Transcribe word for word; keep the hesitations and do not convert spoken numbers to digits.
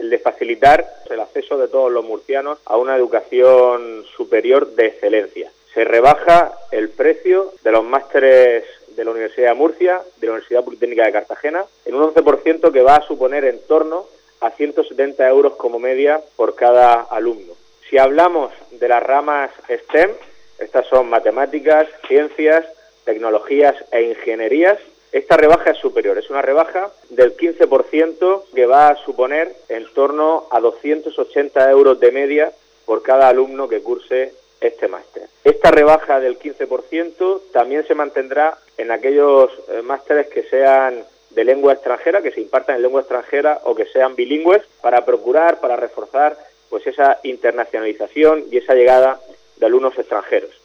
el de facilitar el acceso de todos los murcianos a una educación superior de excelencia. Se rebaja el precio de los másteres de la Universidad de Murcia, de la Universidad Politécnica de Cartagena, en un once por ciento que va a suponer en torno a ciento setenta euros como media por cada alumno. Si hablamos de las ramas STEM, estas son matemáticas, ciencias, tecnologías e ingenierías, esta rebaja es superior, es una rebaja del quince por ciento que va a suponer en torno a doscientos ochenta euros de media por cada alumno que curse este máster. Esta rebaja del quince por ciento también se mantendrá en aquellos eh, másteres que sean de lengua extranjera, que se impartan en lengua extranjera o que sean bilingües, para procurar, para reforzar pues esa internacionalización y esa llegada de alumnos extranjeros.